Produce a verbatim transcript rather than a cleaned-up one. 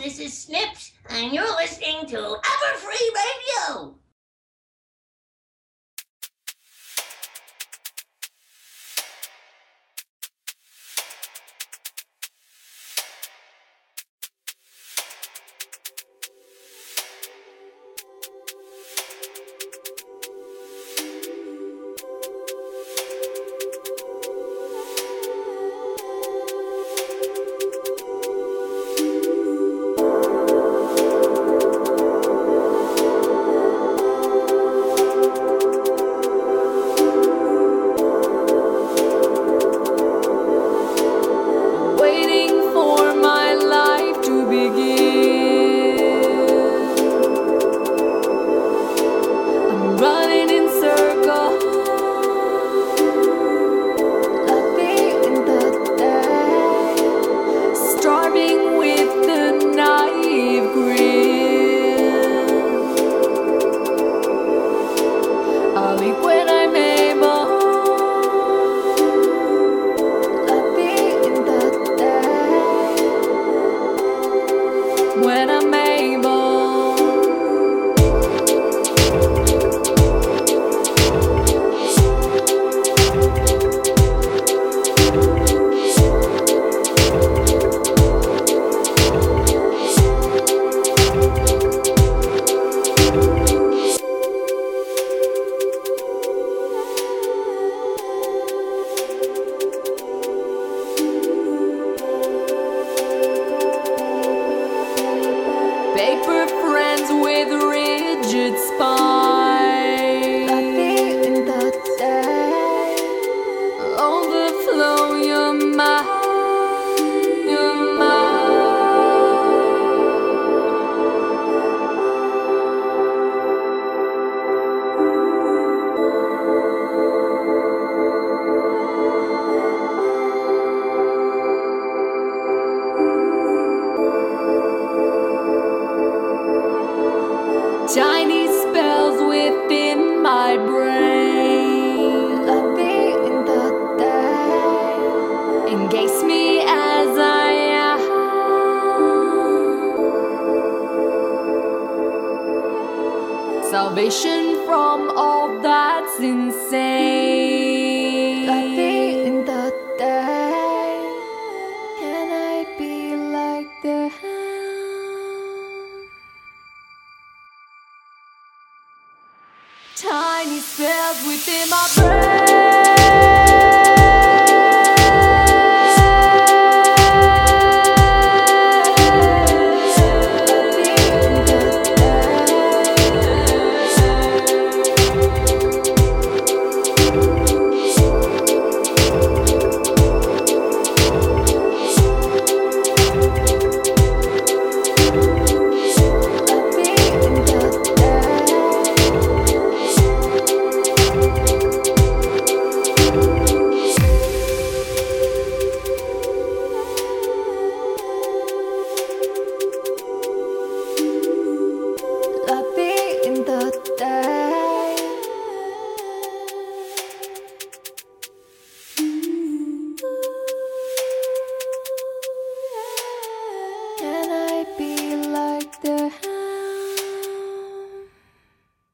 this is Snips, and you're listening to Everfree Radio. Paper friends with rigid spine, overflow your mind, your tiny spells within my brain engage me as I am. Salvation from all that's insane. Can I be like the tiny spells within my brain?